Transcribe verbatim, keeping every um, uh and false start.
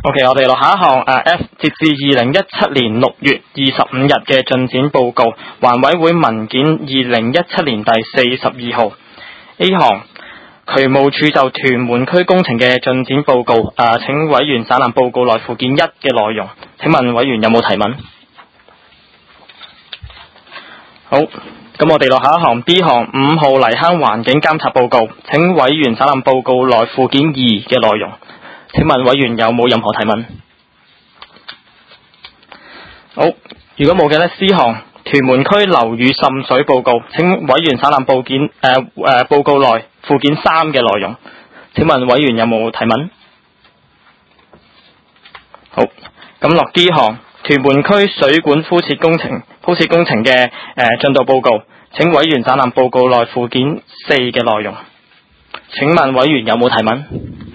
OK， 我哋落下一項誒 F， 截至二零一七年六月二十五日嘅進展報告，環委會文件二零一七年第四十二號 A 項，渠務署就屯門區工程嘅進展報告，誒、呃、請委員省覽報告內附件一嘅內容。請問委員有冇提問？好，咁我哋落下一項 B 項五號泥坑環境監察報告，請委員省覽報告內附件二嘅內容。請問委員有冇任何提問？好，如果冇嘅呢 C 項屯門區樓宇滲水報告，請委員省覽報件誒誒、呃、報告內附件三嘅內容。請問委員有冇提問？好，咁落 D 項屯門區水管敷設工程鋪設工程嘅誒進度報告，請委員省覽報告內附件四嘅內容。請問委員有冇提問？